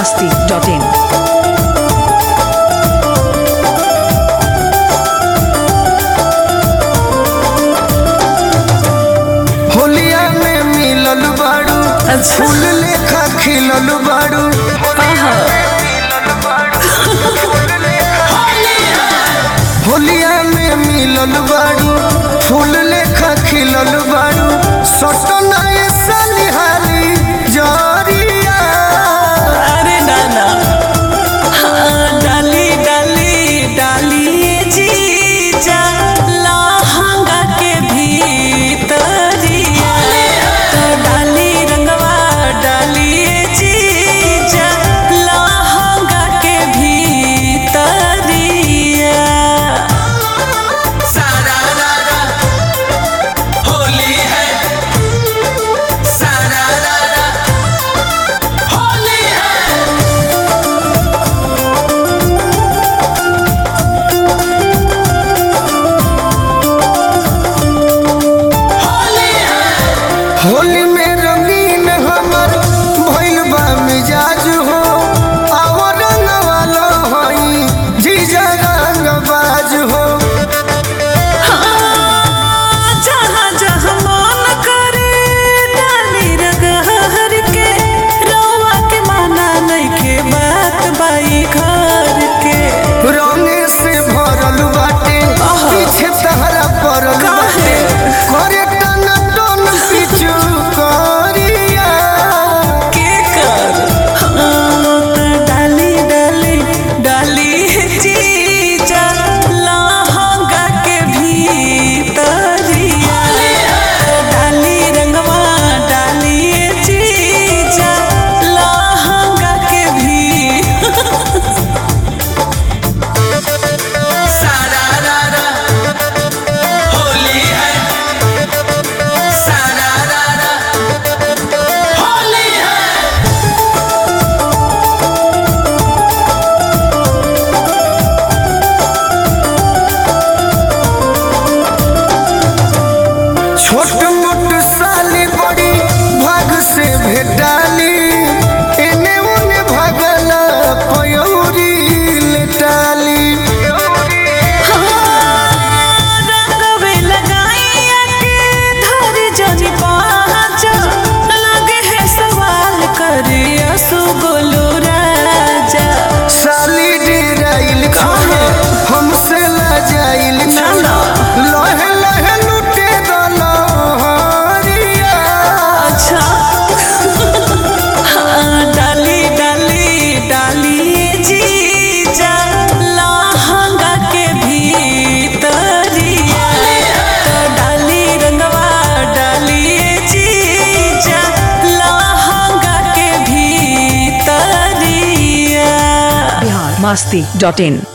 biharmasti.in। होलिया में मिलल बाड़ू फूल लेखा खिलल बाड़ू। होलिया में मिलल बाड़ू फूल लेखा खिलल बाड़ू। सटना ऐसा निहाली जरिया। अरे नाना डाली डाली डाली जीजा लहंगा के भीतरिया डाली रंगवा डाली जीजा लहंगा के भीतरिया। सारा रारा होली है, सारा रारा होली है। होली है होली में रंगीन हमर भइल बा मिजाज हो। आवर रंग वाला हई जीजा रंग बाज हो। जहाँ जहाँ मन करे डाली रगहर के रौआ के माना नइखे बात बाई घर के। रंगे से भरल बाटे पीछे तहरा पड़ल बाटे। करे टन टन पिछु करिया। के कर डाली डाली डाली जीजा लहंगा के भीतरिया डाली रंगवा डाली जीजा लहंगा के सारा रारा होली है, सारा रारा होली है। छोट मोट साली बड़ी भाग से भेटाली। एने ओने भगला पयौरी लेटाली। रंगवे लगाइया के धर जनी पाँच लगे है सवाल करे असुगोलू राजा। साली डेराइल खाना हमसे लजाइल खाना। लहे लहे लुटे दलहरिया। अच्छा डाली डाली डाली जीजा लहंगा के भीतरिया डाली रंगवा डाली जीजा लहंगा के भीतरिया। biharmasti.in।